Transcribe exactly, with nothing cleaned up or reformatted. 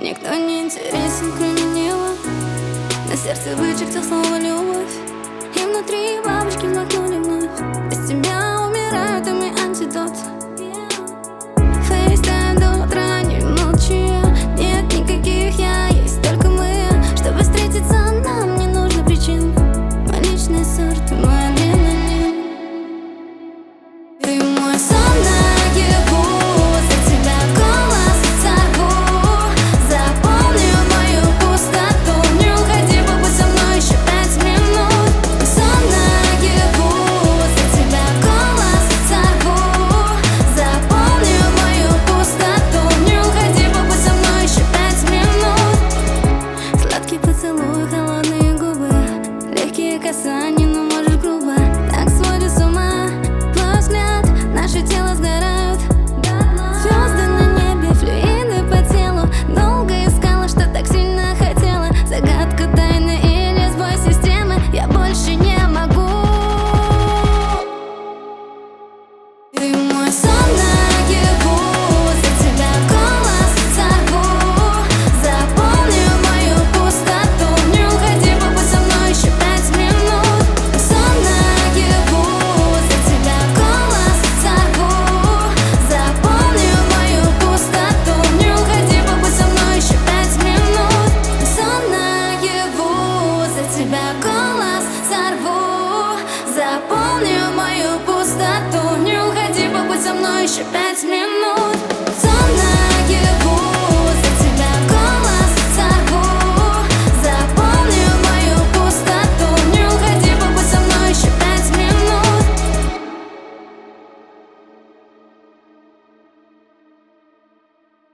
Никто не интересен, кроме него. На сердце вычертил слово «любовь», и внутри бабочки вдохнули вновь. Без тебя умираю, ты мой антидот. Фейстайм до утра, не молчи. Нет никаких я, есть только мы. Чтобы встретиться нам не нужно причин. Мой личный сорт, ты мой адреналин. Ты мой сон наяву, за тебя голос сорву. Заполню мою пустоту, не уходи, побудь со мной еще пять минут. Сон наяву, за тебя голос сорву. Заполню мою пустоту, не уходи, побудь со мной еще пять минут. Сладкий поцелуй, холодные губы, легкие касания, но